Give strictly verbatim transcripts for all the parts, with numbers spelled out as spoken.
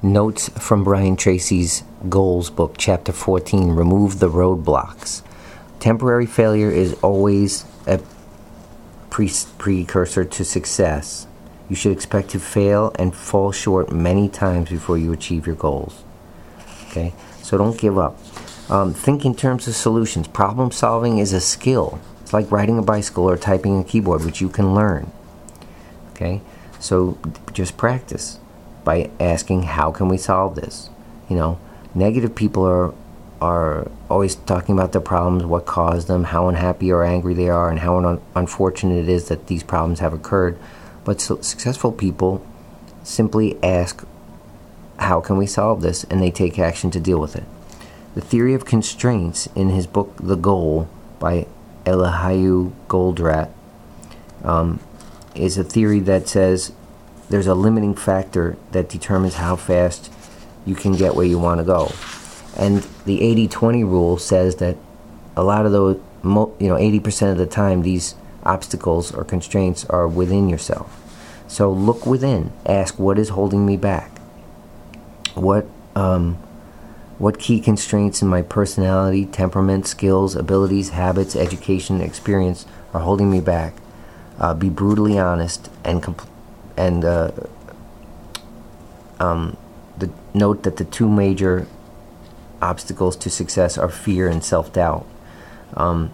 Notes from Brian Tracy's Goals book, Chapter fourteen, Remove the Roadblocks. Temporary failure is always a pre- precursor to success. You should expect to fail and fall short many times before you achieve your goals. Okay, so don't give up. Um, think in terms of solutions. Problem solving is a skill. It's like riding a bicycle or typing a keyboard, which you can learn. Okay, so just practice by asking, how can we solve this? You know, negative people are are always talking about their problems, what caused them, how unhappy or angry they are, and how un- unfortunate it is that these problems have occurred. But so successful people simply ask, how can we solve this? And they take action to deal with it. The theory of constraints in his book, The Goal, by Eliyahu Goldratt, um, is a theory that says there's a limiting factor that determines how fast you can get where you want to go. And the eighty twenty rule says that a lot of those, you know, eighty percent of the time, these obstacles or constraints are within yourself. So look within. Ask, what is holding me back? What um, what key constraints in my personality, temperament, skills, abilities, habits, education, experience are holding me back? Uh, be brutally honest and compl- and uh, um, the, note that the two major obstacles to success are fear and self-doubt. Um,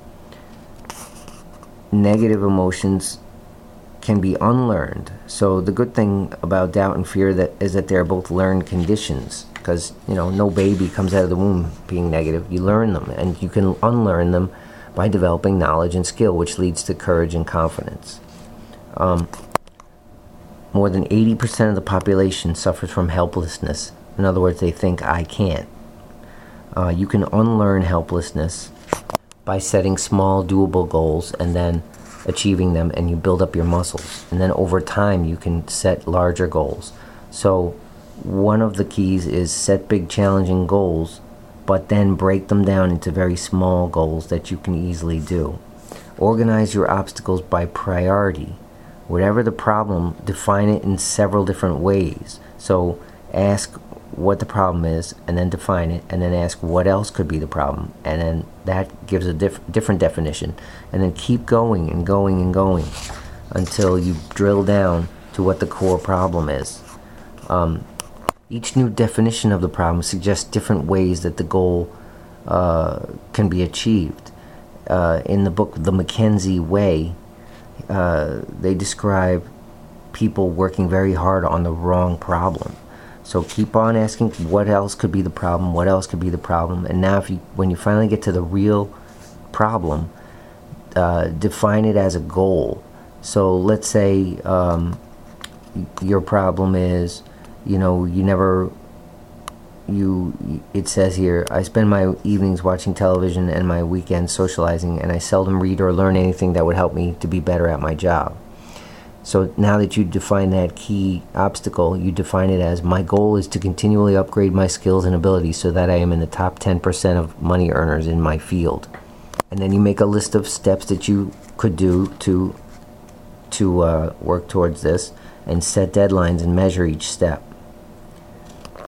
negative emotions can be unlearned. So the good thing about doubt and fear that is that they're both learned conditions, because you know no baby comes out of the womb being negative. You learn them, and you can unlearn them by developing knowledge and skill, which leads to courage and confidence. Um, more than eighty percent of the population suffers from helplessness. In other words, they think, I can't. Uh, you can unlearn helplessness by setting small, doable goals and then achieving them, and you build up your muscles. And then over time, you can set larger goals. So one of the keys is set big, challenging goals, but then break them down into very small goals that you can easily do. Organize your obstacles by priority. Whatever the problem, define it in several different ways. So ask what the problem is, and then define it, and then ask what else could be the problem, and then that gives a diff- different definition, and then keep going and going and going until you drill down to what the core problem is. Um, each new definition of the problem suggests different ways that the goal uh, can be achieved. Uh, in the book The Mackenzie Way, uh, they describe people working very hard on the wrong problem. So keep on asking, what else could be the problem? What else could be the problem? And now, if you, when you finally get to the real problem, uh, define it as a goal. So let's say um, your problem is, you know, you never, you. It says here, I spend my evenings watching television and my weekends socializing, and I seldom read or learn anything that would help me to be better at my job. So now that you define that key obstacle, you define it as, my goal is to continually upgrade my skills and abilities so that I am in the top ten percent of money earners in my field. And then you make a list of steps that you could do to to uh, work towards this, and set deadlines and measure each step.